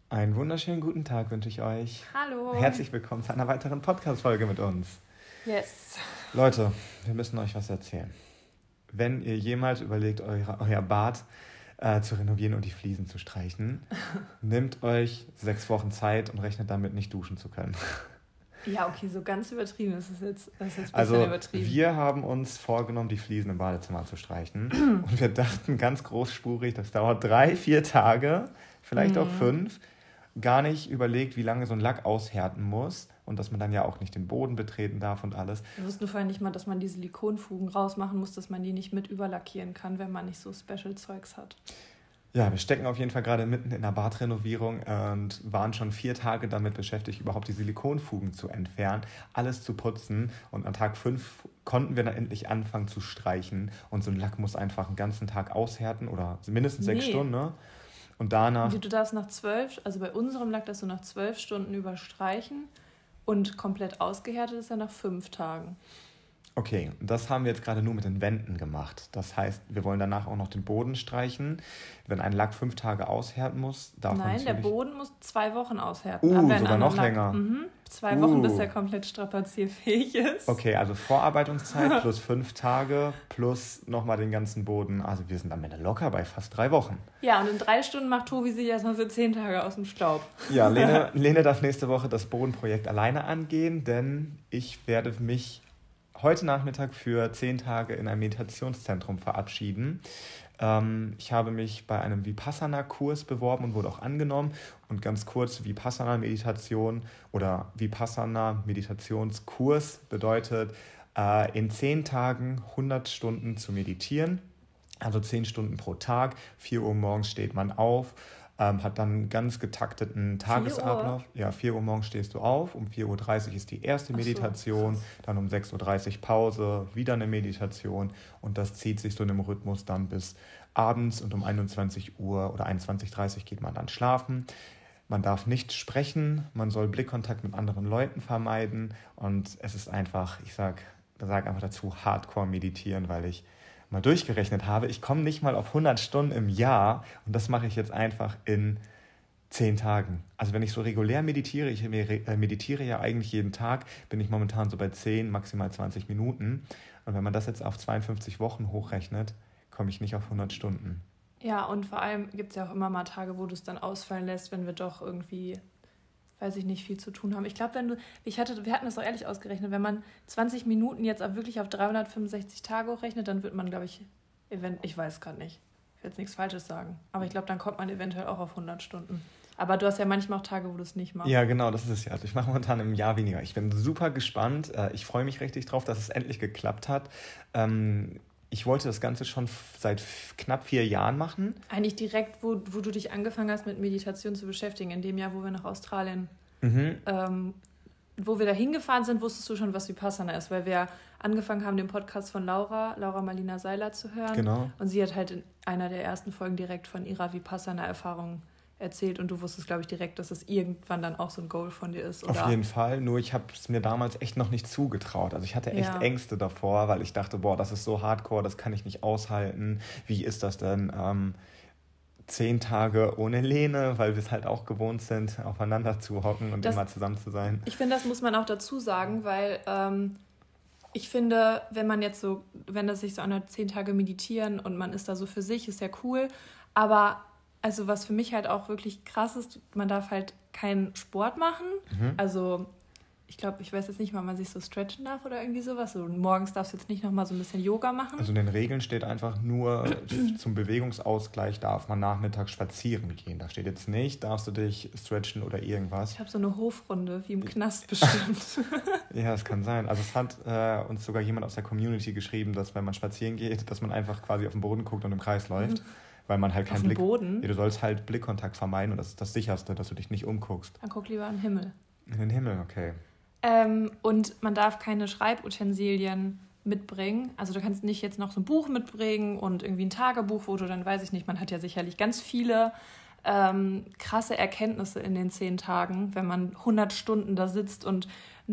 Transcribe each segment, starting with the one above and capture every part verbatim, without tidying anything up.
Einen wunderschönen guten Tag wünsche ich euch. Hallo. Herzlich willkommen zu einer weiteren Podcast-Folge mit uns. Yes. Leute, wir müssen euch was erzählen. Wenn ihr jemals überlegt, euer, euer Bad äh, zu renovieren und die Fliesen zu streichen, nehmt euch sechs Wochen Zeit und rechnet damit, nicht duschen zu können. Ja, okay, so ganz übertrieben ist es jetzt, das ist jetzt ein bisschen also, übertrieben. Wir haben uns vorgenommen, die Fliesen im Badezimmer zu streichen. Und wir dachten ganz großspurig, das dauert drei, vier Tage, vielleicht mhm. auch fünf. Gar nicht überlegt, wie lange so ein Lack aushärten muss und dass man dann ja auch nicht den Boden betreten darf und alles. Wir wussten vorher nicht mal, dass man die Silikonfugen rausmachen muss, dass man die nicht mit überlackieren kann, wenn man nicht so Special-Zeugs hat. Ja, wir stecken auf jeden Fall gerade mitten in der Badrenovierung und waren schon vier Tage damit beschäftigt, überhaupt die Silikonfugen zu entfernen, alles zu putzen. Und an Tag fünf konnten wir dann endlich anfangen zu streichen. Und so ein Lack muss einfach einen ganzen Tag aushärten oder mindestens sechs nee. Stunden, ne? Und danach... Du darfst nach zwölf, also bei unserem Lack, dass du nach zwölf Stunden überstreichen und komplett ausgehärtet ist er nach fünf Tagen. Okay, das haben wir jetzt gerade nur mit den Wänden gemacht. Das heißt, wir wollen danach auch noch den Boden streichen. Wenn ein Lack fünf Tage aushärten muss, darf Nein, man der Boden muss zwei Wochen aushärten. Uh, Aber sogar noch Lack, länger. Mhm, zwei uh. Wochen, bis er komplett strapazierfähig ist. Okay, also Vorarbeitungszeit plus fünf Tage plus nochmal den ganzen Boden. Also wir sind am Ende locker bei fast drei Wochen. Ja, und in drei Stunden macht Tobi sich erstmal für zehn Tage aus dem Staub. Ja, Lene, Lene darf nächste Woche das Bodenprojekt alleine angehen, denn ich werde mich heute Nachmittag für zehn Tage in einem Meditationszentrum verabschieden. Ähm, ich habe mich bei einem Vipassana-Kurs beworben und wurde auch angenommen. Und ganz kurz, Vipassana-Meditation oder Vipassana-Meditationskurs bedeutet, äh, in zehn Tagen hundert Stunden zu meditieren. Also zehn Stunden pro Tag. vier Uhr morgens steht man auf. Ähm, hat dann einen ganz getakteten Tagesablauf. Ja, vier Uhr morgens stehst du auf, um vier Uhr dreißig ist die erste Meditation, so, dann um sechs Uhr dreißig Pause, wieder eine Meditation und das zieht sich so in einem Rhythmus dann bis abends und um einundzwanzig Uhr oder einundzwanzig Uhr dreißig geht man dann schlafen. Man darf nicht sprechen, man soll Blickkontakt mit anderen Leuten vermeiden und es ist einfach, ich sag, sag einfach dazu, Hardcore meditieren, weil ich mal durchgerechnet habe, ich komme nicht mal auf hundert Stunden im Jahr und das mache ich jetzt einfach in zehn Tagen. Also wenn ich so regulär meditiere, ich meditiere ja eigentlich jeden Tag, bin ich momentan so bei zehn, maximal zwanzig Minuten. Und wenn man das jetzt auf zweiundfünfzig Wochen hochrechnet, komme ich nicht auf hundert Stunden. Ja, und vor allem gibt es ja auch immer mal Tage, wo du es dann ausfallen lässt, wenn wir doch irgendwie, weiß ich nicht, viel zu tun haben. Ich glaube, wenn du, ich hatte, wir hatten das auch ehrlich ausgerechnet, wenn man zwanzig Minuten jetzt auch wirklich auf dreihundertfünfundsechzig Tage hochrechnet, dann wird man, glaube ich, event- ich weiß gerade nicht, ich will jetzt nichts Falsches sagen, aber ich glaube, dann kommt man eventuell auch auf hundert Stunden. Aber du hast ja manchmal auch Tage, wo du es nicht machst. Ja, genau, das ist es ja. Also ich mache momentan im Jahr weniger. Ich bin super gespannt. Ich freue mich richtig drauf, dass es endlich geklappt hat. Ich wollte das Ganze schon seit knapp vier Jahren machen. Eigentlich direkt, wo, wo du dich angefangen hast, mit Meditation zu beschäftigen, in dem Jahr, wo wir nach Australien, mhm. ähm, wo wir da hingefahren sind, wusstest du schon, was Vipassana ist, weil wir angefangen haben, den Podcast von Laura, Laura Marlina Seiler zu hören. Genau. Und sie hat halt in einer der ersten Folgen direkt von ihrer Vipassana-Erfahrung erzählt und du wusstest, glaube ich, direkt, dass es irgendwann dann auch so ein Goal von dir ist, oder? Auf jeden Fall, nur ich habe es mir damals echt noch nicht zugetraut. Also ich hatte echt ja. Ängste davor, weil ich dachte, boah, das ist so hardcore, das kann ich nicht aushalten. Wie ist das denn? Ähm, zehn Tage ohne Lene, weil wir es halt auch gewohnt sind, aufeinander zu hocken und das, immer zusammen zu sein. Ich finde, das muss man auch dazu sagen, weil ähm, ich finde, wenn man jetzt so, wenn das sich so anhört, zehn Tage meditieren und man ist da so für sich, ist ja cool, aber also was für mich halt auch wirklich krass ist, man darf halt keinen Sport machen. Mhm. Also ich glaube, ich weiß jetzt nicht mal, ob man sich so stretchen darf oder irgendwie sowas. So, morgens darfst du jetzt nicht nochmal so ein bisschen Yoga machen. Also in den Regeln steht einfach nur, zum Bewegungsausgleich darf man nachmittags spazieren gehen. Da steht jetzt nicht, darfst du dich stretchen oder irgendwas. Ich habe so eine Hofrunde, wie im Knast bestimmt. Ja, das kann sein. Also es hat äh, uns sogar jemand aus der Community geschrieben, dass wenn man spazieren geht, dass man einfach quasi auf den Boden guckt und im Kreis läuft. Mhm. Weil man halt keinen Blick... Boden? Ja, du sollst halt Blickkontakt vermeiden und das ist das Sicherste, dass du dich nicht umguckst. Dann guck lieber in den Himmel. In den Himmel, okay. Ähm, und man darf keine Schreibutensilien mitbringen. Also du kannst nicht jetzt noch so ein Buch mitbringen und irgendwie ein Tagebuch, wo du dann, weiß ich nicht, man hat ja sicherlich ganz viele ähm, krasse Erkenntnisse in den zehn Tagen, wenn man hundert Stunden da sitzt und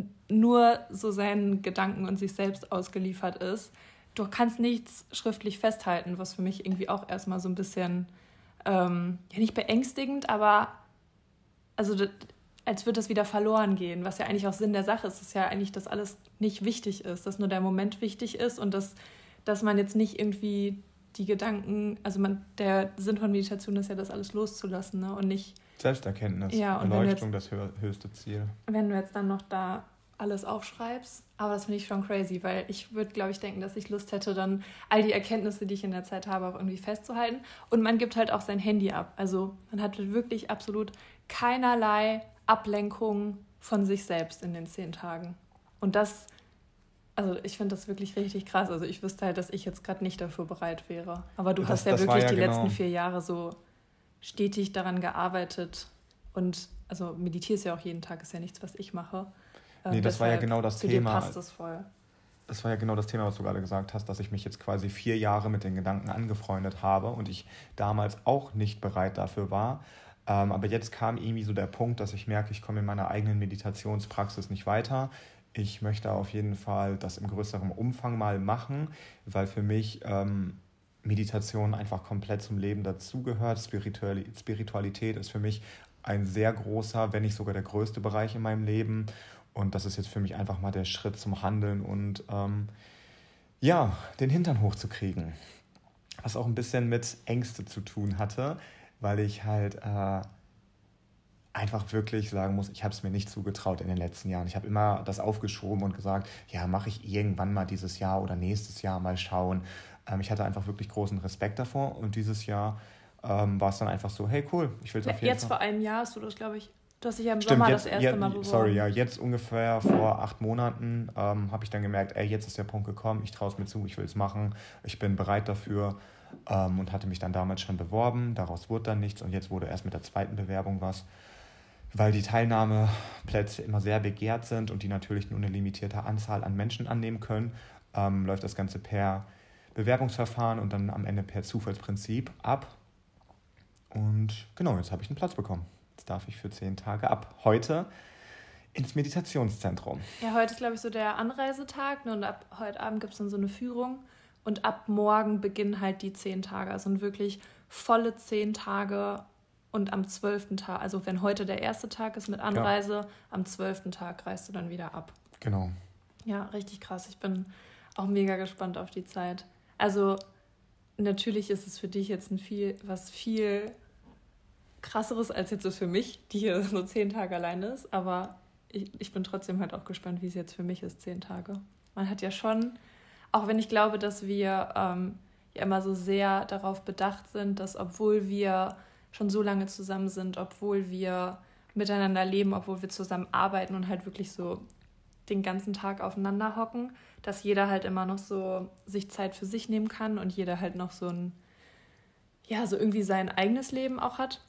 nur so seinen Gedanken und sich selbst ausgeliefert ist. Du kannst nichts schriftlich festhalten, was für mich irgendwie auch erstmal so ein bisschen, ähm, ja nicht beängstigend, aber also das, als würde das wieder verloren gehen, was ja eigentlich auch Sinn der Sache ist. Es ist ja eigentlich, dass alles nicht wichtig ist, dass nur der Moment wichtig ist und dass, dass man jetzt nicht irgendwie die Gedanken, also man, der Sinn von Meditation ist ja, das alles loszulassen, ne? Und nicht... Selbsterkenntnis, ja, und Erleuchtung, jetzt, das höchste Ziel. Wenn du jetzt dann noch da alles aufschreibst, aber das finde ich schon crazy, weil ich würde, glaube ich, denken, dass ich Lust hätte, dann all die Erkenntnisse, die ich in der Zeit habe, auch irgendwie festzuhalten. Und man gibt halt auch sein Handy ab. Also man hat wirklich absolut keinerlei Ablenkung von sich selbst in den zehn Tagen. Und das... Also ich finde das wirklich richtig krass. Also ich wüsste halt, dass ich jetzt gerade nicht dafür bereit wäre. Aber du das, hast ja wirklich ja die genau. letzten vier Jahre so stetig daran gearbeitet. Und also meditierst ja auch jeden Tag, ist ja nichts, was ich mache. Nee, ähm, das war ja genau das zu Thema. Dir passt das voll. Das war ja genau das Thema, was du gerade gesagt hast, dass ich mich jetzt quasi vier Jahre mit den Gedanken angefreundet habe und ich damals auch nicht bereit dafür war. Ähm, aber jetzt kam irgendwie so der Punkt, dass ich merke, ich komme in meiner eigenen Meditationspraxis nicht weiter. Ich möchte auf jeden Fall das im größeren Umfang mal machen, weil für mich ähm, Meditation einfach komplett zum Leben dazugehört. Spiritualität ist für mich ein sehr großer, wenn nicht sogar der größte Bereich in meinem Leben. Und das ist jetzt für mich einfach mal der Schritt zum Handeln und ähm, ja, den Hintern hochzukriegen. Was auch ein bisschen mit Ängste zu tun hatte, weil ich halt... Äh, einfach wirklich sagen muss, ich habe es mir nicht zugetraut in den letzten Jahren. Ich habe immer das aufgeschoben und gesagt, ja, mache ich irgendwann mal dieses Jahr oder nächstes Jahr mal schauen. Ähm, ich hatte einfach wirklich großen Respekt davor und dieses Jahr ähm, war es dann einfach so, hey, cool, ich will es auf jeden jetzt Fall. Jetzt vor einem Jahr hast du das, glaube ich, du hast dich ja im Stimmt, Sommer jetzt, das erste ja, Mal beworben. Sorry, ja, jetzt ungefähr vor acht Monaten ähm, habe ich dann gemerkt, ey, jetzt ist der Punkt gekommen, ich traue es mir zu, ich will es machen, ich bin bereit dafür ähm, und hatte mich dann damals schon beworben. Daraus wurde dann nichts und jetzt wurde erst mit der zweiten Bewerbung was. Weil die Teilnahmeplätze immer sehr begehrt sind und die natürlich nur eine limitierte Anzahl an Menschen annehmen können, ähm, läuft das Ganze per Bewerbungsverfahren und dann am Ende per Zufallsprinzip ab. Und genau, jetzt habe ich einen Platz bekommen. Jetzt darf ich für zehn Tage ab heute ins Meditationszentrum. Ja, heute ist, glaube ich, so der Anreisetag, ne? Und ab heute Abend gibt es dann so eine Führung und ab morgen beginnen halt die zehn Tage. Also sind wirklich volle zehn Tage. Und am zwölften Tag, also wenn heute der erste Tag ist mit Anreise, ja. am zwölften Tag reist du dann wieder ab. Genau. Ja, richtig krass. Ich bin auch mega gespannt auf die Zeit. Also natürlich ist es für dich jetzt ein viel, was viel krasseres als jetzt ist für mich, die hier so zehn Tage alleine ist. Aber ich, ich bin trotzdem halt auch gespannt, wie es jetzt für mich ist, zehn Tage. Man hat ja schon, auch wenn ich glaube, dass wir ähm, ja immer so sehr darauf bedacht sind, dass obwohl wir schon so lange zusammen sind, obwohl wir miteinander leben, obwohl wir zusammen arbeiten und halt wirklich so den ganzen Tag aufeinander hocken, dass jeder halt immer noch so sich Zeit für sich nehmen kann und jeder halt noch so ein, ja, so irgendwie sein eigenes Leben auch hat,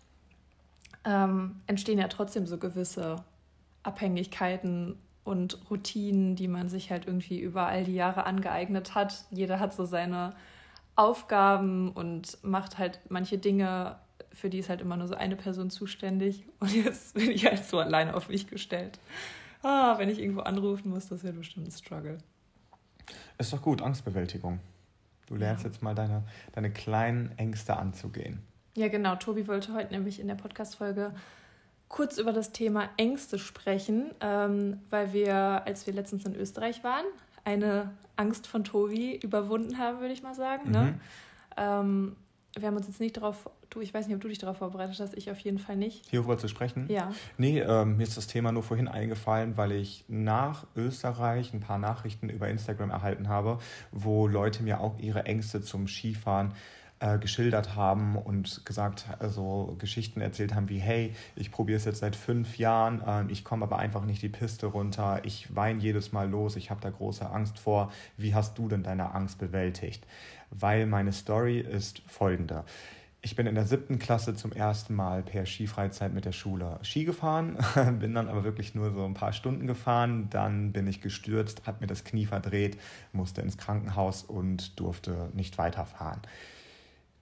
ähm, entstehen ja trotzdem so gewisse Abhängigkeiten und Routinen, die man sich halt irgendwie über all die Jahre angeeignet hat. Jeder hat so seine Aufgaben und macht halt manche Dinge, für die ist halt immer nur so eine Person zuständig. Und jetzt bin ich halt so alleine auf mich gestellt. Ah, wenn ich irgendwo anrufen muss, das wird bestimmt ein Struggle. Ist doch gut, Angstbewältigung. Du lernst ja. jetzt mal deine, deine kleinen Ängste anzugehen. Ja, genau. Tobi wollte heute nämlich in der Podcast-Folge kurz über das Thema Ängste sprechen, ähm, weil wir, als wir letztens in Österreich waren, eine Angst von Tobi überwunden haben, würde ich mal sagen. Mhm. Ne? Ähm, wir haben uns jetzt nicht darauf, du, ich weiß nicht, ob du dich darauf vorbereitet hast, ich auf jeden Fall nicht. Hierüber zu sprechen? Ja. Nee, ähm, mir ist das Thema nur vorhin eingefallen, weil ich nach Österreich ein paar Nachrichten über Instagram erhalten habe, wo Leute mir auch ihre Ängste zum Skifahren äh, geschildert haben und gesagt, also Geschichten erzählt haben wie, hey, ich probiere es jetzt seit fünf Jahren, äh, ich komme aber einfach nicht die Piste runter, ich weine jedes Mal los, ich habe da große Angst vor. Wie hast du denn deine Angst bewältigt? Weil meine Story ist folgende. Ich bin in der siebten Klasse zum ersten Mal per Skifreizeit mit der Schule Ski gefahren, bin dann aber wirklich nur so ein paar Stunden gefahren, dann bin ich gestürzt, habe mir das Knie verdreht, musste ins Krankenhaus und durfte nicht weiterfahren.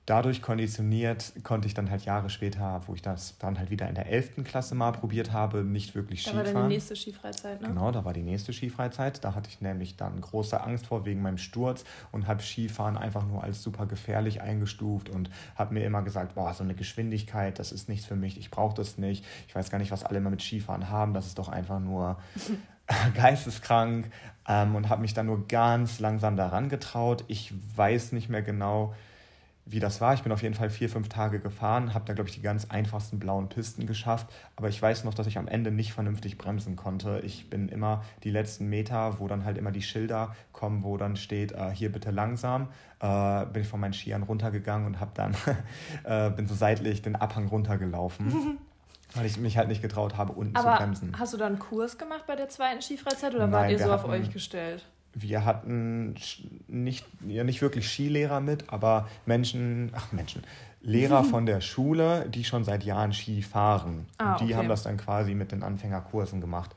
dadurch konditioniert konnte ich dann halt Jahre später, wo ich das dann halt wieder in der elften Klasse mal probiert habe, nicht wirklich Skifahren. Da war dann die nächste Skifreizeit, ne? Genau, da war die nächste Skifreizeit. Da hatte ich nämlich dann große Angst vor wegen meinem Sturz und habe Skifahren einfach nur als super gefährlich eingestuft und habe mir immer gesagt, boah, so eine Geschwindigkeit, das ist nichts für mich, ich brauche das nicht. Ich weiß gar nicht, was alle immer mit Skifahren haben, das ist doch einfach nur geisteskrank, ähm, und habe mich dann nur ganz langsam daran getraut. Ich weiß nicht mehr genau, wie das war. Ich bin auf jeden Fall vier, fünf Tage gefahren, habe da, glaube ich, die ganz einfachsten blauen Pisten geschafft. Aber ich weiß noch, dass ich am Ende nicht vernünftig bremsen konnte. Ich bin immer die letzten Meter, wo dann halt immer die Schilder kommen, wo dann steht, äh, hier bitte langsam, äh, bin ich von meinen Skiern runtergegangen und habe dann äh, bin so seitlich den Abhang runtergelaufen. Weil ich mich halt nicht getraut habe, unten Aber zu bremsen. Hast du dann einen Kurs gemacht bei der zweiten Skifreizeit oder Nein, wart ihr so hatten, auf euch gestellt? Wir hatten nicht, ja, nicht wirklich Skilehrer mit, aber Menschen, ach Menschen, Lehrer von der Schule, die schon seit Jahren Ski fahren. Ah, und die okay. haben das dann quasi mit den Anfängerkursen gemacht.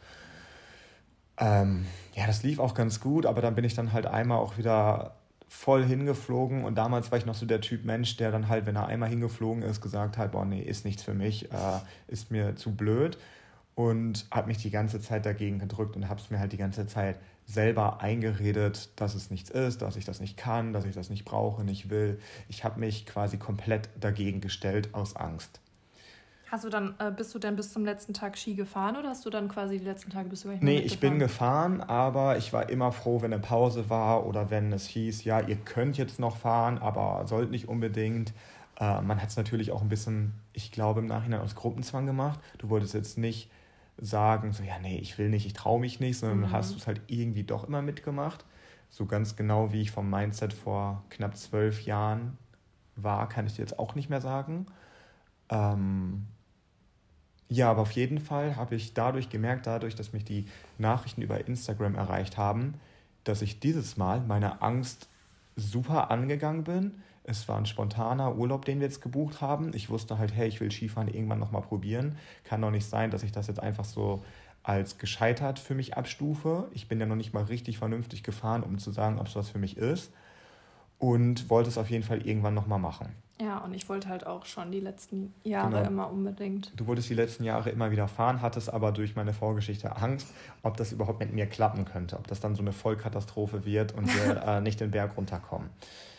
Ähm, ja, das lief auch ganz gut, aber dann bin ich dann halt einmal auch wieder voll hingeflogen und damals war ich noch so der Typ Mensch, der dann halt, wenn er einmal hingeflogen ist, gesagt hat, boah, nee, ist nichts für mich, äh, ist mir zu blöd und habe mich die ganze Zeit dagegen gedrückt und habe es mir halt die ganze Zeit selber eingeredet, dass es nichts ist, dass ich das nicht kann, dass ich das nicht brauche, nicht will. Ich habe mich quasi komplett dagegen gestellt aus Angst. Hast du dann, äh, bist du denn bis zum letzten Tag Ski gefahren oder hast du dann quasi die letzten Tage bist du nicht Nee, ich bin gefahren, aber ich war immer froh, wenn eine Pause war oder wenn es hieß, ja, ihr könnt jetzt noch fahren, aber sollt nicht unbedingt. Äh, man hat es natürlich auch ein bisschen, ich glaube, im Nachhinein aus Gruppenzwang gemacht. Du wolltest jetzt nicht sagen, so, ja, nee, ich will nicht, ich traue mich nicht, sondern mhm. hast du es halt irgendwie doch immer mitgemacht. So ganz genau, wie ich vom Mindset vor knapp zwölf Jahren war, kann ich dir jetzt auch nicht mehr sagen. Ähm, ja, aber auf jeden Fall habe ich dadurch gemerkt, dadurch, dass mich die Nachrichten über Instagram erreicht haben, dass ich dieses Mal meine Angst super angegangen bin. Es war ein spontaner Urlaub, den wir jetzt gebucht haben. Ich wusste halt, hey, ich will Skifahren irgendwann nochmal probieren. Kann doch nicht sein, dass ich das jetzt einfach so als gescheitert für mich abstufe. Ich bin ja noch nicht mal richtig vernünftig gefahren, um zu sagen, ob es was für mich ist. Und wollte es auf jeden Fall irgendwann nochmal machen. Ja, und ich wollte halt auch schon die letzten Jahre genau. immer unbedingt. Du wolltest die letzten Jahre immer wieder fahren, hattest aber durch meine Vorgeschichte Angst, ob das überhaupt mit mir klappen könnte. Ob das dann so eine Vollkatastrophe wird und wir äh, nicht den Berg runterkommen.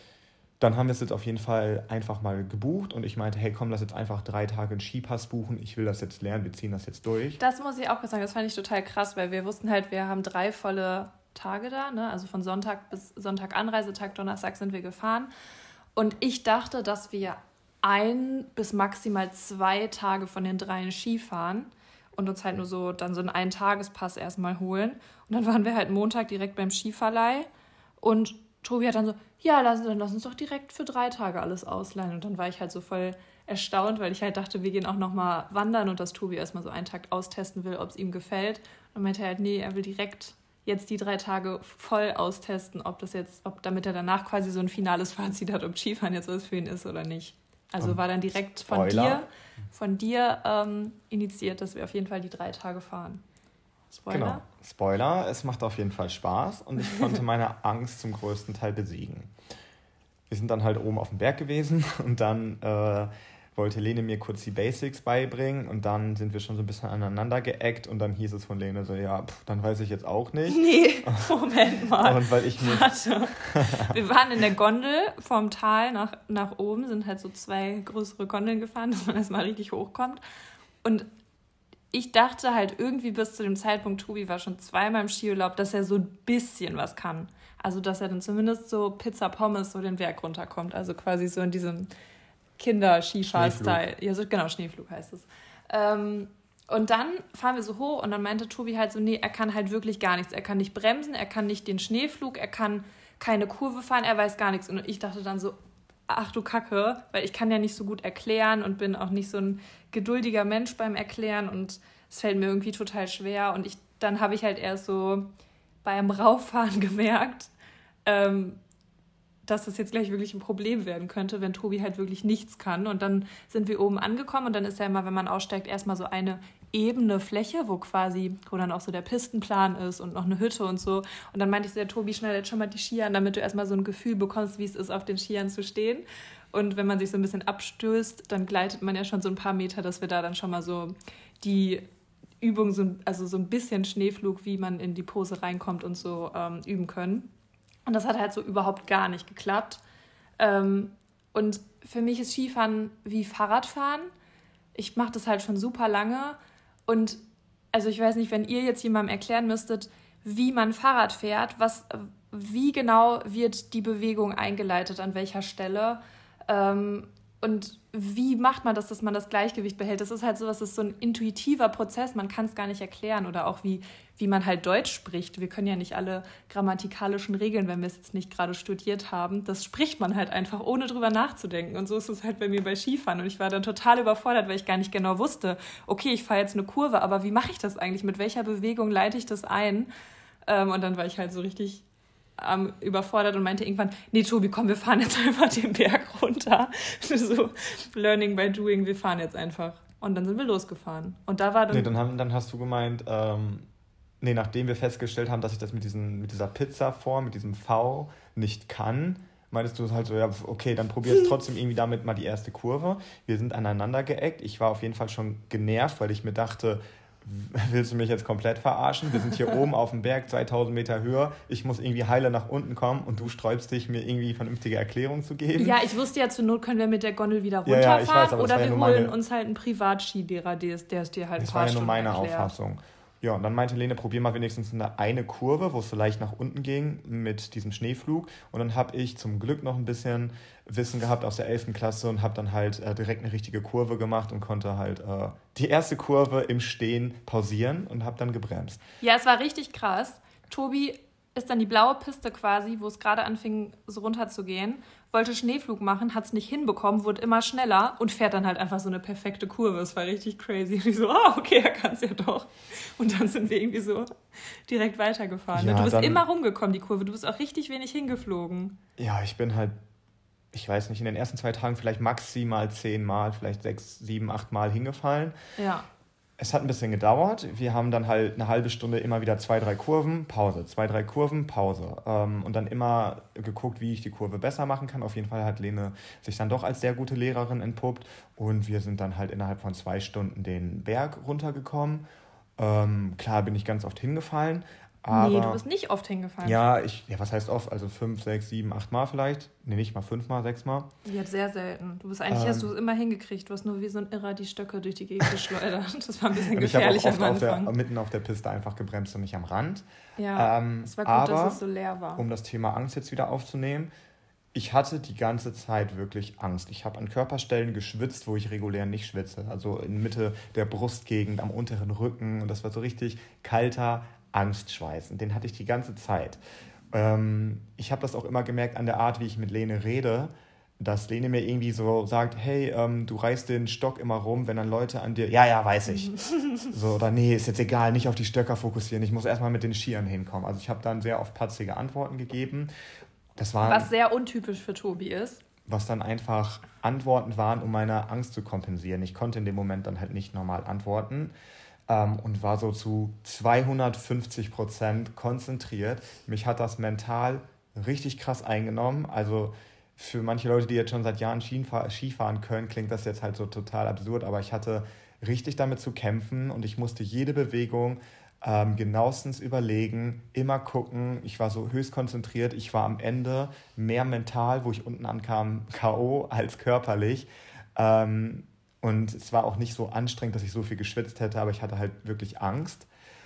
Dann haben wir es jetzt auf jeden Fall einfach mal gebucht und ich meinte, hey, komm, lass jetzt einfach drei Tage einen Skipass buchen. Ich will das jetzt lernen, wir ziehen das jetzt durch. Das muss ich auch sagen, das fand ich total krass, weil wir wussten halt, wir haben drei volle Tage da, ne? Also von Sonntag bis Sonntag Anreisetag, Donnerstag sind wir gefahren. Und ich dachte, dass wir ein bis maximal zwei Tage von den dreien Skifahren und uns halt nur so dann so einen Ein-Tages-Pass erstmal holen. Und dann waren wir halt Montag direkt beim Skiverleih und Tobi hat dann so, ja, lass, dann lass uns doch direkt für drei Tage alles ausleihen. Und dann war ich halt so voll erstaunt, weil ich halt dachte, wir gehen auch nochmal wandern und dass Tobi erstmal so einen Tag austesten will, ob es ihm gefällt. Und dann meinte er halt, nee, er will direkt jetzt die drei Tage voll austesten, ob das jetzt, ob damit er danach quasi so ein finales Fazit hat, ob Skifahren jetzt was für ihn ist oder nicht. Also und war dann direkt von Spoiler. dir, von dir ähm, initiiert, dass wir auf jeden Fall die drei Tage fahren. Spoiler? Genau. Spoiler, es macht auf jeden Fall Spaß und ich konnte meine Angst zum größten Teil besiegen. Wir sind dann halt oben auf dem Berg gewesen und dann äh, wollte Lene mir kurz die Basics beibringen und dann sind wir schon so ein bisschen aneinander geeckt und dann hieß es von Lene so, ja, pff, dann weiß ich jetzt auch nicht. Nee, Moment mal. Und weil ich mich Warte. Wir waren in der Gondel vom Tal nach, nach oben, sind halt so zwei größere Gondeln gefahren, dass man erstmal richtig hochkommt. Und ich dachte halt irgendwie bis zu dem Zeitpunkt, Tobi war schon zweimal im Skiurlaub, dass er so ein bisschen was kann. Also, dass er dann zumindest so Pizza Pommes so den Berg runterkommt. Also quasi so in diesem Kinder-Skifahr-Style. Ja, so, genau, Schneeflug heißt es. Ähm, und dann fahren wir so hoch und dann meinte Tobi halt so, nee, er kann halt wirklich gar nichts. Er kann nicht bremsen, er kann nicht den Schneeflug, er kann keine Kurve fahren, er weiß gar nichts. Und ich dachte dann so, ach du Kacke, weil ich kann ja nicht so gut erklären und bin auch nicht so ein geduldiger Mensch beim Erklären und es fällt mir irgendwie total schwer. Und ich, dann habe ich halt erst so beim Rauffahren gemerkt, ähm, dass das jetzt gleich wirklich ein Problem werden könnte, wenn Tobi halt wirklich nichts kann. Und dann sind wir oben angekommen und dann ist ja immer, wenn man aussteigt, erstmal so eine ebene Fläche, wo quasi, wo dann auch so der Pistenplan ist und noch eine Hütte und so. Und dann meinte ich so, der Tobi, schnell jetzt schon mal die Skier an, damit du erstmal so ein Gefühl bekommst, wie es ist, auf den Skiern zu stehen. Und wenn man sich so ein bisschen abstößt, dann gleitet man ja schon so ein paar Meter, dass wir da dann schon mal so die Übung, so, also so ein bisschen Schneeflug, wie man in die Pose reinkommt und so ähm, üben können. Und das hat halt so überhaupt gar nicht geklappt. Ähm, und für mich ist Skifahren wie Fahrradfahren. Ich mache das halt schon super lange. Und also ich weiß nicht, wenn ihr jetzt jemandem erklären müsstet, wie man Fahrrad fährt, was, wie genau wird die Bewegung eingeleitet, an welcher Stelle ähm, und wie macht man das, dass man das Gleichgewicht behält. Das ist halt so, das ist so ein intuitiver Prozess, man kann es gar nicht erklären. Oder auch wie, wie man halt Deutsch spricht. Wir können ja nicht alle grammatikalischen Regeln, wenn wir es jetzt nicht gerade studiert haben. Das spricht man halt einfach, ohne drüber nachzudenken. Und so ist es halt bei mir bei Skifahren. Und ich war dann total überfordert, weil ich gar nicht genau wusste, okay, ich fahre jetzt eine Kurve, aber wie mache ich das eigentlich? Mit welcher Bewegung leite ich das ein? Ähm, und dann war ich halt so richtig ähm, überfordert und meinte irgendwann, nee, Tobi, komm, wir fahren jetzt einfach den Berg runter. So, learning by doing, wir fahren jetzt einfach. Und dann sind wir losgefahren. Und da war dann... Nee, dann, haben, dann hast du gemeint, ähm, nee, nachdem wir festgestellt haben, dass ich das mit, diesen, mit dieser Pizzaform, mit diesem V nicht kann, meintest du halt so, ja, okay, dann probier jetzt trotzdem irgendwie damit mal die erste Kurve. Wir sind aneinander geeckt. Ich war auf jeden Fall schon genervt, weil ich mir dachte, willst du mich jetzt komplett verarschen? Wir sind hier oben auf dem Berg, zweitausend Meter Höhe. Ich muss irgendwie heile nach unten kommen und du sträubst dich, mir irgendwie vernünftige Erklärungen zu geben. Ja, ich wusste ja, zur Not können wir mit der Gondel wieder runterfahren. Ja, ja, ich weiß, aber oder wir ja holen meine... uns halt einen Privatskilehrer, der es dir halt ein das paar Stunden erklärt. Das war ja nur meine erklärt. Auffassung. Ja, und dann meinte Lene, probier mal wenigstens eine, eine Kurve, wo es so leicht nach unten ging mit diesem Schneeflug. Und dann habe ich zum Glück noch ein bisschen Wissen gehabt aus der elften Klasse und habe dann halt äh, direkt eine richtige Kurve gemacht und konnte halt äh, die erste Kurve im Stehen pausieren und habe dann gebremst. Ja, es war richtig krass. Tobi ist dann die blaue Piste quasi, wo es gerade anfing, so runter zu gehen, wollte Schneeflug machen, hat es nicht hinbekommen, wurde immer schneller und fährt dann halt einfach so eine perfekte Kurve. Es war richtig crazy. Und ich so, ah, okay, er kann es ja doch. Und dann sind wir irgendwie so direkt weitergefahren. Ja, du bist dann immer rumgekommen, die Kurve. Du bist auch richtig wenig hingeflogen. Ja, ich bin halt, ich weiß nicht, in den ersten zwei Tagen vielleicht maximal zehn Mal, vielleicht sechs, sieben, acht Mal hingefallen. Ja. Es hat ein bisschen gedauert. Wir haben dann halt eine halbe Stunde immer wieder zwei, drei Kurven, Pause, zwei, drei Kurven, Pause. Ähm, und dann immer geguckt, wie ich die Kurve besser machen kann. Auf jeden Fall hat Lene sich dann doch als sehr gute Lehrerin entpuppt. Und wir sind dann halt innerhalb von zwei Stunden den Berg runtergekommen. Ähm, klar bin ich ganz oft hingefallen. Aber nee, du bist nicht oft hingefallen. Ja, ich, ja, was heißt oft? Also fünf, sechs, sieben, acht Mal vielleicht. Nee, nicht mal fünf Mal, sechs Mal. Ja, sehr selten. Du bist eigentlich, ähm, hast du es immer hingekriegt. Du hast nur wie so ein Irrer die Stöcke durch die Gegend geschleudert. Das war ein bisschen gefährlich am Anfang. Ich habe auch mitten auf der Piste einfach gebremst und nicht am Rand. Ja, ähm, es war gut, aber, dass es so leer war. Um das Thema Angst jetzt wieder aufzunehmen, ich hatte die ganze Zeit wirklich Angst. Ich habe an Körperstellen geschwitzt, wo ich regulär nicht schwitze. Also in Mitte der Brustgegend, am unteren Rücken. Und das war so richtig kalter Angstschweiß. Und den hatte ich die ganze Zeit. Ähm, ich habe das auch immer gemerkt an der Art, wie ich mit Lene rede, dass Lene mir irgendwie so sagt, hey, ähm, du reißt den Stock immer rum, wenn dann Leute an dir, ja, ja, weiß ich. So, oder nee, ist jetzt egal, nicht auf die Stöcker fokussieren, ich muss erstmal mit den Skiern hinkommen. Also ich habe dann sehr oft patzige Antworten gegeben. Das waren, was sehr untypisch für Tobi ist. Was dann einfach Antworten waren, um meine Angst zu kompensieren. Ich konnte in dem Moment dann halt nicht normal antworten. Ähm, und war so zu zweihundertfünfzig Prozent konzentriert. Mich hat das mental richtig krass eingenommen. Also für manche Leute, die jetzt schon seit Jahren Skifahren können, klingt das jetzt halt so total absurd, aber ich hatte richtig damit zu kämpfen und ich musste jede Bewegung ähm, genauestens überlegen, immer gucken. Ich war so höchst konzentriert. Ich war am Ende mehr mental, wo ich unten ankam, K O als körperlich. Ähm, Und es war auch nicht so anstrengend, dass ich so viel geschwitzt hätte, aber ich hatte halt wirklich Angst.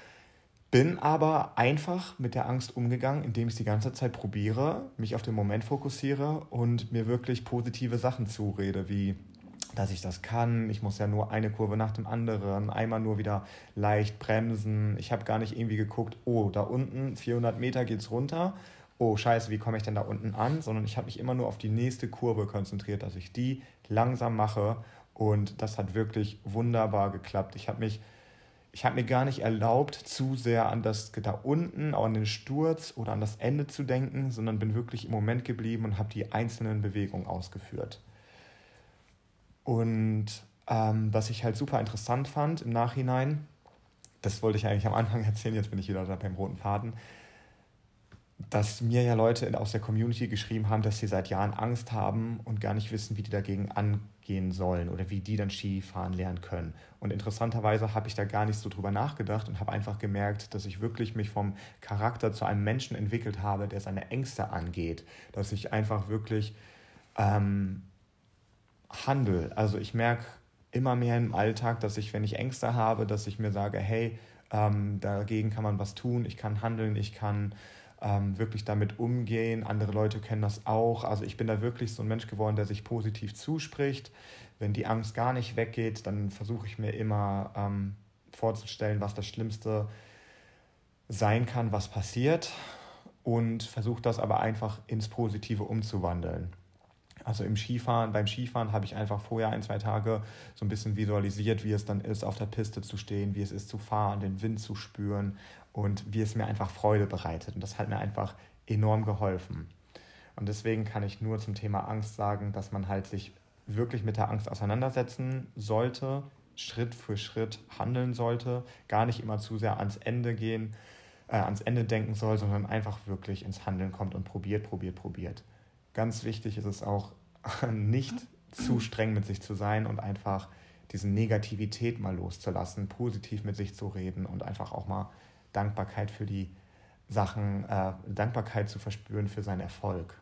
Bin aber einfach mit der Angst umgegangen, indem ich es die ganze Zeit probiere, mich auf den Moment fokussiere und mir wirklich positive Sachen zurede, wie, dass ich das kann. Ich muss ja nur eine Kurve nach dem anderen, einmal nur wieder leicht bremsen. Ich habe gar nicht irgendwie geguckt, oh, da unten vierhundert Meter geht's runter. Oh, scheiße, wie komme ich denn da unten an? Sondern ich habe mich immer nur auf die nächste Kurve konzentriert, dass ich die langsam mache. Und das hat wirklich wunderbar geklappt. Ich habe mich, ich habe mir gar nicht erlaubt, zu sehr an das da unten, auch an den Sturz oder an das Ende zu denken, sondern bin wirklich im Moment geblieben und habe die einzelnen Bewegungen ausgeführt. Und ähm, was ich halt super interessant fand im Nachhinein, das wollte ich eigentlich am Anfang erzählen, jetzt bin ich wieder da beim roten Faden. dass mir ja Leute aus der Community geschrieben haben, dass sie seit Jahren Angst haben und gar nicht wissen, wie die dagegen angehen sollen oder wie die dann Skifahren lernen können. Und interessanterweise habe ich da gar nicht so drüber nachgedacht und habe einfach gemerkt, dass ich wirklich mich vom Charakter zu einem Menschen entwickelt habe, der seine Ängste angeht. Dass ich einfach wirklich ähm, handle. Also ich merke immer mehr im Alltag, dass ich, wenn ich Ängste habe, dass ich mir sage, hey, ähm, dagegen kann man was tun, ich kann handeln, ich kann ähm, wirklich damit umgehen. Andere Leute kennen das auch. Also ich bin da wirklich so ein Mensch geworden, der sich positiv zuspricht. Wenn die Angst gar nicht weggeht, dann versuche ich mir immer ähm, vorzustellen, was das Schlimmste sein kann, was passiert, und versuche das aber einfach ins Positive umzuwandeln. Also im Skifahren, beim Skifahren habe ich einfach vorher ein, zwei Tage so ein bisschen visualisiert, wie es dann ist, auf der Piste zu stehen, wie es ist zu fahren, den Wind zu spüren und wie es mir einfach Freude bereitet. Und das hat mir einfach enorm geholfen. Und deswegen kann ich nur zum Thema Angst sagen, dass man halt sich wirklich mit der Angst auseinandersetzen sollte, Schritt für Schritt handeln sollte, gar nicht immer zu sehr ans Ende gehen, äh, ans Ende denken soll, sondern einfach wirklich ins Handeln kommt und probiert, probiert, probiert. Ganz wichtig ist es auch, nicht zu streng mit sich zu sein und einfach diese Negativität mal loszulassen, positiv mit sich zu reden und einfach auch mal Dankbarkeit für die Sachen, äh, Dankbarkeit zu verspüren für seinen Erfolg.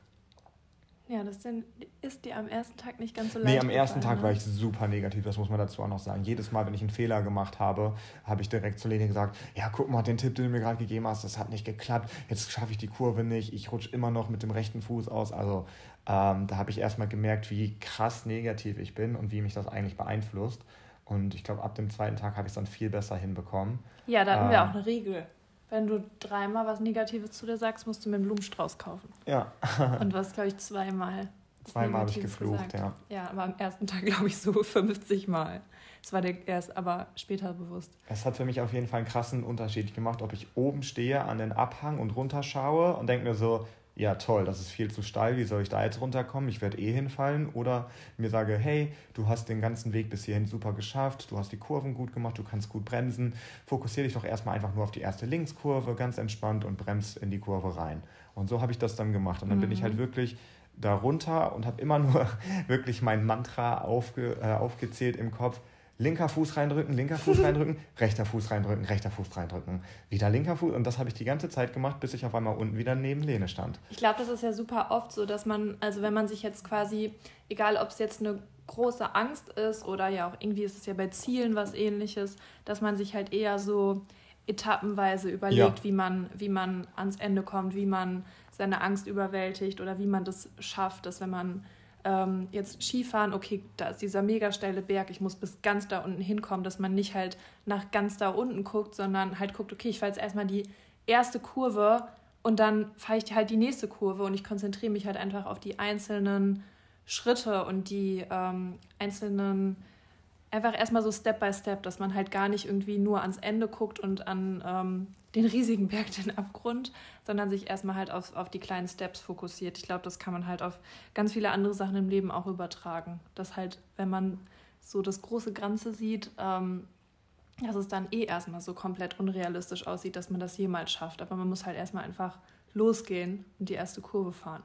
Ja, das denn, ist dir am ersten Tag nicht ganz so leicht Nee, am ersten gefallen, Tag ne? war ich super negativ, das muss man dazu auch noch sagen. Jedes Mal, wenn ich einen Fehler gemacht habe, habe ich direkt zu Leni gesagt, ja, guck mal, den Tipp, den du mir gerade gegeben hast, das hat nicht geklappt, jetzt schaffe ich die Kurve nicht, ich rutsche immer noch mit dem rechten Fuß aus. Also ähm, da habe ich erstmal gemerkt, wie krass negativ ich bin und wie mich das eigentlich beeinflusst. Und ich glaube, ab dem zweiten Tag habe ich es dann viel besser hinbekommen. Ja, da hatten ähm, wir auch eine Regel. Wenn du dreimal was Negatives zu dir sagst, musst du mir einen Blumenstrauß kaufen. Ja. Und du hast, glaube ich, zweimal Zweimal habe ich geflucht, gesagt. ja. Ja, aber am ersten Tag, glaube ich, so fünfzig Mal. Das war dir erst aber später bewusst. Es hat für mich auf jeden Fall einen krassen Unterschied gemacht, ob ich oben stehe an den Abhang und runterschaue und denke mir so, ja toll, das ist viel zu steil, wie soll ich da jetzt runterkommen, ich werde eh hinfallen, oder mir sage, hey, du hast den ganzen Weg bis hierhin super geschafft, du hast die Kurven gut gemacht, du kannst gut bremsen, fokussiere dich doch erstmal einfach nur auf die erste Linkskurve, ganz entspannt, und bremst in die Kurve rein. Und so habe ich das dann gemacht und dann mhm. bin ich halt wirklich da runter und habe immer nur wirklich mein Mantra aufge, äh, aufgezählt im Kopf. Linker Fuß reindrücken, linker Fuß reindrücken, rechter Fuß reindrücken, rechter Fuß reindrücken. Wieder linker Fuß. Und das habe ich die ganze Zeit gemacht, bis ich auf einmal unten wieder neben Lene stand. Ich glaube, das ist ja super oft so, dass man, also wenn man sich jetzt quasi, egal ob es jetzt eine große Angst ist oder ja auch irgendwie ist es ja bei Zielen was Ähnliches, dass man sich halt eher so etappenweise überlegt, ja. wie man, wie man ans Ende kommt, wie man seine Angst überwältigt oder wie man das schafft, dass wenn man ähm, jetzt Skifahren, okay, da ist dieser mega steile Berg, ich muss bis ganz da unten hinkommen, dass man nicht halt nach ganz da unten guckt, sondern halt guckt, okay, ich fahre jetzt erstmal die erste Kurve und dann fahre ich halt die nächste Kurve und ich konzentriere mich halt einfach auf die einzelnen Schritte und die ähm, einzelnen, einfach erstmal so Step by Step, dass man halt gar nicht irgendwie nur ans Ende guckt und an ähm, den riesigen Berg, den Abgrund, sondern sich erstmal halt auf, auf die kleinen Steps fokussiert. Ich glaube, das kann man halt auf ganz viele andere Sachen im Leben auch übertragen. Dass halt, wenn man so das große Ganze sieht, ähm, dass es dann eh erstmal so komplett unrealistisch aussieht, dass man das jemals schafft. Aber man muss halt erstmal einfach losgehen und die erste Kurve fahren.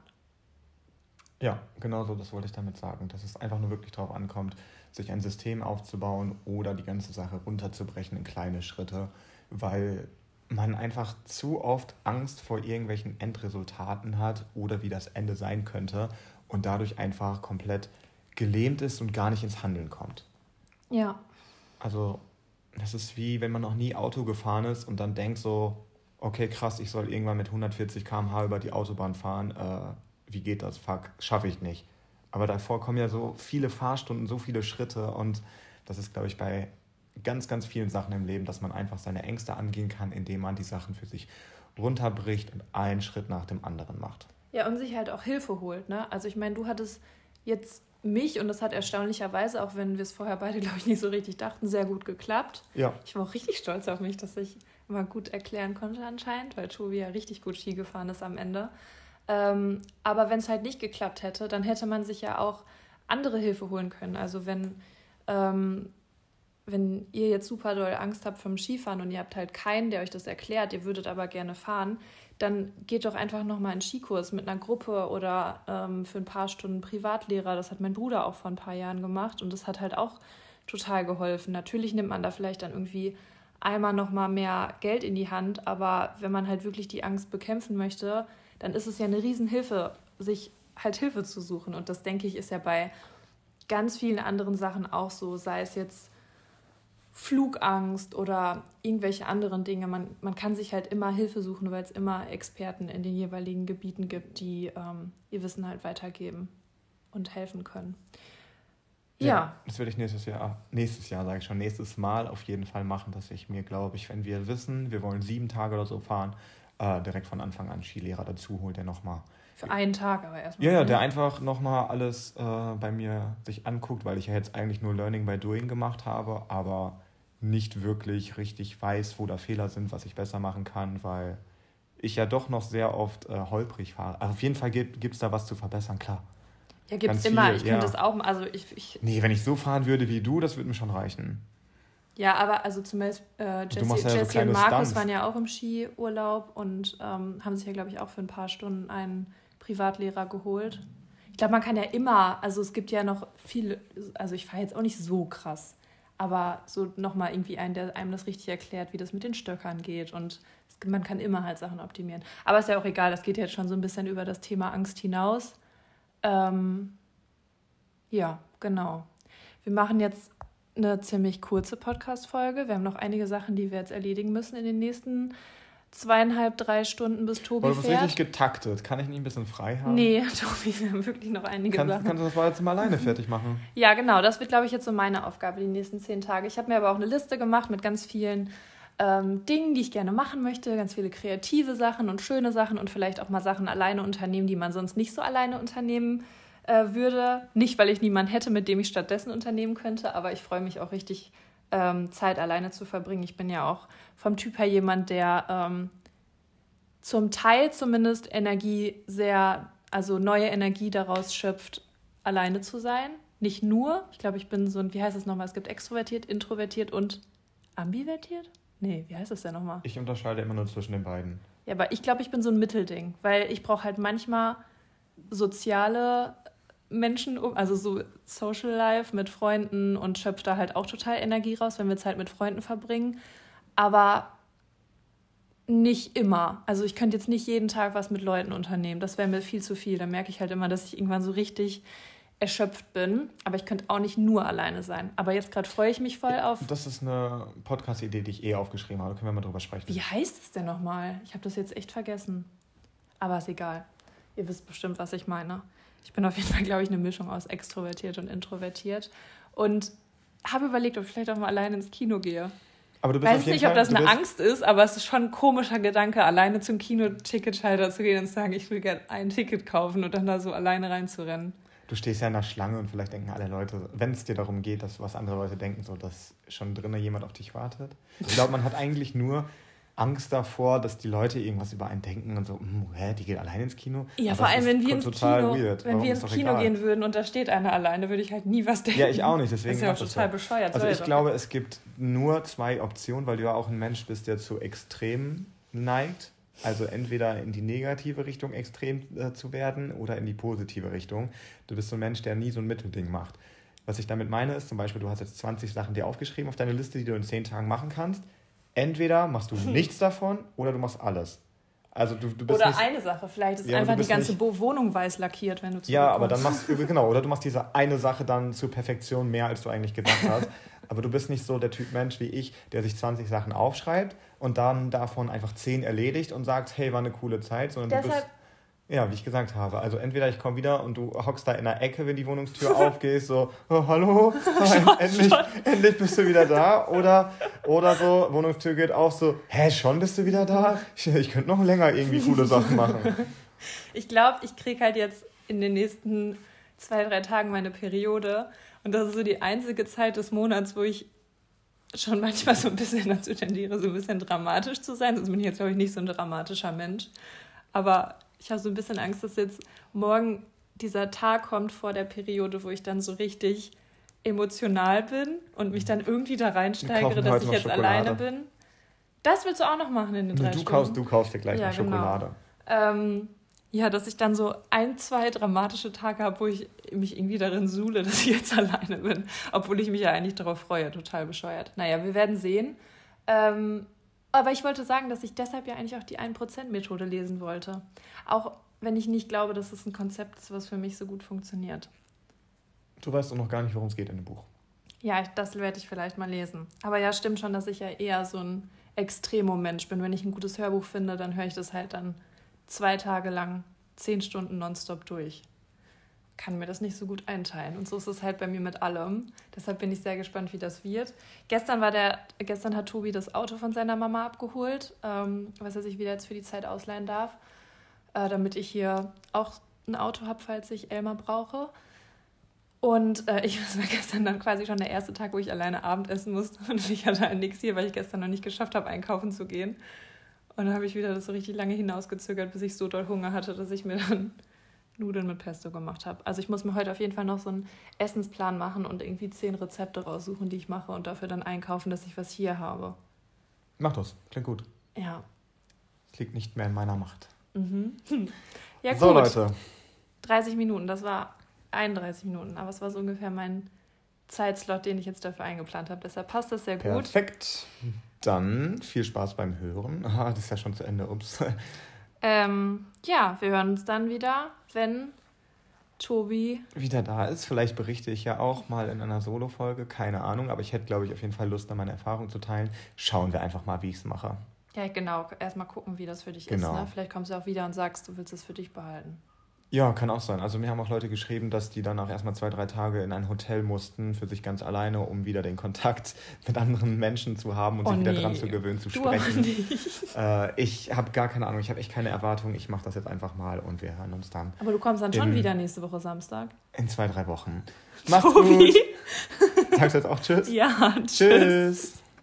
Ja, genau so, das wollte ich damit sagen, dass es einfach nur wirklich darauf ankommt, sich ein System aufzubauen oder die ganze Sache runterzubrechen in kleine Schritte, weil man einfach zu oft Angst vor irgendwelchen Endresultaten hat oder wie das Ende sein könnte und dadurch einfach komplett gelähmt ist und gar nicht ins Handeln kommt. Ja. Also das ist wie, wenn man noch nie Auto gefahren ist und dann denkt so, okay, krass, ich soll irgendwann mit hundertvierzig Kilometer pro Stunde über die Autobahn fahren, äh, wie geht das? Fuck, schaffe ich nicht. Aber davor kommen ja so viele Fahrstunden, so viele Schritte und das ist, glaube ich, bei ganz, ganz vielen Sachen im Leben, dass man einfach seine Ängste angehen kann, indem man die Sachen für sich runterbricht und einen Schritt nach dem anderen macht. Ja, und sich halt auch Hilfe holt, ne? Also ich meine, du hattest jetzt mich, und das hat erstaunlicherweise, auch wenn wir es vorher beide, glaube ich, nicht so richtig dachten, sehr gut geklappt. Ja. Ich war auch richtig stolz auf mich, dass ich immer gut erklären konnte anscheinend, weil Tobi ja richtig gut Ski gefahren ist am Ende. Ähm, aber wenn es halt nicht geklappt hätte, dann hätte man sich ja auch andere Hilfe holen können. Also wenn, ähm, wenn ihr jetzt super doll Angst habt vom Skifahren und ihr habt halt keinen, der euch das erklärt, ihr würdet aber gerne fahren, dann geht doch einfach nochmal einen Skikurs mit einer Gruppe oder ähm, für ein paar Stunden Privatlehrer. Das hat mein Bruder auch vor ein paar Jahren gemacht und das hat halt auch total geholfen. Natürlich nimmt man da vielleicht dann irgendwie einmal nochmal mehr Geld in die Hand, aber wenn man halt wirklich die Angst bekämpfen möchte, dann ist es ja eine Riesenhilfe, sich halt Hilfe zu suchen. Und das, denke ich, ist ja bei ganz vielen anderen Sachen auch so, sei es jetzt Flugangst oder irgendwelche anderen Dinge. Man, man kann sich halt immer Hilfe suchen, weil es immer Experten in den jeweiligen Gebieten gibt, die ähm, ihr Wissen halt weitergeben und helfen können. Ja. ja. Das werde ich nächstes Jahr, nächstes Jahr sage ich schon, nächstes Mal auf jeden Fall machen, dass ich mir, glaube ich, wenn wir wissen, wir wollen sieben Tage oder so fahren, äh, direkt von Anfang an einen Skilehrer dazu holt, der nochmal... Für einen Tag aber erstmal. Ja, ja, der einfach nochmal alles äh, bei mir sich anguckt, weil ich ja jetzt eigentlich nur Learning by Doing gemacht habe, aber nicht wirklich richtig weiß, wo da Fehler sind, was ich besser machen kann, weil ich ja doch noch sehr oft äh, holprig fahre. Also auf jeden Fall gibt es da was zu verbessern, klar. Ja, gibt es immer. Viel, ich könnte ja. das auch, also ich, ich... Nee, wenn ich so fahren würde wie du, das würde mir schon reichen. Ja, aber also zum Beispiel äh, Jessie, ja Jessie so und Markus Stunts. waren ja auch im Skiurlaub und ähm, haben sich ja, glaube ich, auch für ein paar Stunden einen Privatlehrer geholt. Ich glaube, man kann ja immer, also es gibt ja noch viele, also ich fahre jetzt auch nicht so krass, aber so nochmal irgendwie einen, der einem das richtig erklärt, wie das mit den Stöckern geht und es, man kann immer halt Sachen optimieren. Aber ist ja auch egal, das geht jetzt schon so ein bisschen über das Thema Angst hinaus. Ähm, ja, genau. Wir machen jetzt eine ziemlich kurze Podcast-Folge. Wir haben noch einige Sachen, die wir jetzt erledigen müssen in den nächsten zweieinhalb, drei Stunden, bis Tobi fährt. fährt. Das ist richtig getaktet. Kann ich nicht ein bisschen frei haben? Nee, Tobi, wir haben wirklich noch einige kannst, Sachen. Kannst du das mal jetzt mal alleine fertig machen? Ja, genau. Das wird, glaube ich, jetzt so meine Aufgabe die nächsten zehn Tage. Ich habe mir aber auch eine Liste gemacht mit ganz vielen ähm, Dingen, die ich gerne machen möchte. Ganz viele kreative Sachen und schöne Sachen und vielleicht auch mal Sachen alleine unternehmen, die man sonst nicht so alleine unternehmen äh, würde. Nicht, weil ich niemanden hätte, mit dem ich stattdessen unternehmen könnte, aber ich freue mich auch richtig, ähm, Zeit alleine zu verbringen. Ich bin ja auch vom Typ her jemand, der ähm, zum Teil zumindest Energie sehr, also neue Energie daraus schöpft, alleine zu sein. Nicht nur, ich glaube, ich bin so ein, wie heißt es nochmal, es gibt extrovertiert, introvertiert und ambivertiert? Nee, wie heißt das denn nochmal? Ich unterscheide immer nur zwischen den beiden. Ja, aber ich glaube, ich bin so ein Mittelding, weil ich brauche halt manchmal soziale Menschen, also so Social Life mit Freunden und schöpfe da halt auch total Energie raus, wenn wir Zeit mit Freunden verbringen. Aber nicht immer. Also ich könnte jetzt nicht jeden Tag was mit Leuten unternehmen. Das wäre mir viel zu viel. Da merke ich halt immer, dass ich irgendwann so richtig erschöpft bin. Aber ich könnte auch nicht nur alleine sein. Aber jetzt gerade freue ich mich voll auf... Das ist eine Podcast-Idee, die ich eh aufgeschrieben habe. Da können wir mal drüber sprechen. Wie heißt es denn nochmal? Ich habe das jetzt echt vergessen. Aber ist egal. Ihr wisst bestimmt, was ich meine. Ich bin auf jeden Fall, glaube ich, eine Mischung aus extrovertiert und introvertiert. Und habe überlegt, ob ich vielleicht auch mal alleine ins Kino gehe. Aber du bist weiß nicht, Fall, ob das eine Angst ist, aber es ist schon ein komischer Gedanke, alleine zum Kinoticketschalter zu gehen und zu sagen, ich will gerne ein Ticket kaufen und dann da so alleine reinzurennen. Du stehst ja in der Schlange und vielleicht denken alle Leute, wenn es dir darum geht, dass was andere Leute denken, so dass schon drinnen jemand auf dich wartet. Ich glaube, man hat eigentlich nur Angst davor, dass die Leute irgendwas über einen denken und so, hä, die geht alleine ins Kino? Ja, aber vor allem, wenn wir ins Kino, weird. wenn wir ins Kino egal? gehen würden und da steht einer alleine, würde ich halt nie was denken. Ja, ich auch nicht. Deswegen das ist ja auch total so. bescheuert. Also ich glaube, es gibt nur zwei Optionen, weil du ja auch ein Mensch bist, der zu Extremen neigt. Also entweder in die negative Richtung extrem äh, zu werden oder in die positive Richtung. Du bist so ein Mensch, der nie so ein Mittelding macht. Was ich damit meine ist, zum Beispiel, du hast jetzt zwanzig Sachen dir aufgeschrieben auf deine Liste, die du in zehn Tagen machen kannst. Entweder machst du nichts davon oder du machst alles. Also du, du bist oder nicht, eine Sache, vielleicht ist ja, einfach die ganze nicht, Wohnung weiß lackiert, wenn du zurückkommst. Ja, aber dann machst du, genau, oder du machst diese eine Sache dann zur Perfektion mehr, als du eigentlich gedacht hast. Aber du bist nicht so der Typ Mensch wie ich, der sich zwanzig Sachen aufschreibt und dann davon einfach zehn erledigt und sagt, hey, war eine coole Zeit, sondern Deshalb, du bist... Ja, wie ich gesagt habe. Also entweder ich komme wieder und du hockst da in der Ecke, wenn die Wohnungstür aufgeht, so, oh, hallo, nein, schon, endlich, schon. endlich bist du wieder da. Oder, oder so, Wohnungstür geht auf, so, hä, schon bist du wieder da? Ich, ich könnte noch länger irgendwie coole Sachen machen. Ich glaube, ich kriege halt jetzt in den nächsten zwei, drei Tagen meine Periode. Und das ist so die einzige Zeit des Monats, wo ich schon manchmal so ein bisschen dazu tendiere, so ein bisschen dramatisch zu sein. Sonst bin ich jetzt, glaube ich, nicht so ein dramatischer Mensch. Aber ich habe so ein bisschen Angst, dass jetzt morgen dieser Tag kommt vor der Periode, wo ich dann so richtig emotional bin und mich dann irgendwie da reinsteigere, dass ich jetzt Schokolade. alleine bin. Das willst du auch noch machen in den drei du Stunden? Kaufst, du kaufst dir gleich ja, noch Schokolade. Genau. Ähm, ja, dass ich dann so ein, zwei dramatische Tage habe, wo ich mich irgendwie darin suhle, dass ich jetzt alleine bin. Obwohl ich mich ja eigentlich darauf freue. Total bescheuert. Naja, wir werden sehen. Ähm, aber ich wollte sagen, dass ich deshalb ja eigentlich auch die ein Prozent Methode lesen wollte. Auch wenn ich nicht glaube, dass es ein Konzept ist, was für mich so gut funktioniert. Du weißt doch noch gar nicht, worum es geht in dem Buch. Ja, das werde ich vielleicht mal lesen. Aber ja, stimmt schon, dass ich ja eher so ein Extremo-Mensch bin. Wenn ich ein gutes Hörbuch finde, dann höre ich das halt dann zwei Tage lang, zehn Stunden nonstop durch. Kann mir das nicht so gut einteilen. Und so ist es halt bei mir mit allem. Deshalb bin ich sehr gespannt, wie das wird. Gestern war der, gestern hat Tobi das Auto von seiner Mama abgeholt, ähm, was er sich wieder jetzt für die Zeit ausleihen darf, äh, damit ich hier auch ein Auto habe, falls ich Elmar brauche. Und äh, ich, das war gestern dann quasi schon der erste Tag, wo ich alleine Abendessen musste. Und ich hatte halt nichts hier, weil ich gestern noch nicht geschafft habe, einkaufen zu gehen. Und dann habe ich wieder das so richtig lange hinausgezögert, bis ich so doll Hunger hatte, dass ich mir dann Nudeln mit Pesto gemacht habe. Also ich muss mir heute auf jeden Fall noch so einen Essensplan machen und irgendwie zehn Rezepte raussuchen, die ich mache und dafür dann einkaufen, dass ich was hier habe. Mach das, klingt gut. Ja. Es liegt nicht mehr in meiner Macht. Mhm. Ja, gut. So, Leute. dreißig Minuten, das war einunddreißig Minuten, aber es war so ungefähr mein Zeitslot, den ich jetzt dafür eingeplant habe. Deshalb passt das sehr gut. Perfekt. Dann viel Spaß beim Hören. Ah, das ist ja schon zu Ende. Ups. Ähm, ja, wir hören uns dann wieder, wenn Tobi wieder da ist. Vielleicht berichte ich ja auch mal in einer Solo-Folge. Keine Ahnung, aber ich hätte, glaube ich, auf jeden Fall Lust, da meine Erfahrung zu teilen. Schauen wir einfach mal, wie ich es mache. Ja, genau. Erstmal gucken, wie das für dich genau. ist. Ne? Vielleicht kommst du auch wieder und sagst, du willst es für dich behalten. Ja, kann auch sein. Also mir haben auch Leute geschrieben, dass die danach erstmal zwei, drei Tage in ein Hotel mussten, für sich ganz alleine, um wieder den Kontakt mit anderen Menschen zu haben und oh, sich wieder nee. dran zu gewöhnen, zu du sprechen. Nicht. Äh, ich habe gar keine Ahnung, ich habe echt keine Erwartung. Ich mache das jetzt einfach mal und wir hören uns dann. Aber du kommst dann schon wieder nächste Woche Samstag? In zwei, drei Wochen. Macht's Tobi. gut. Sagst du jetzt auch Tschüss? Ja, tschüss. Tschüss.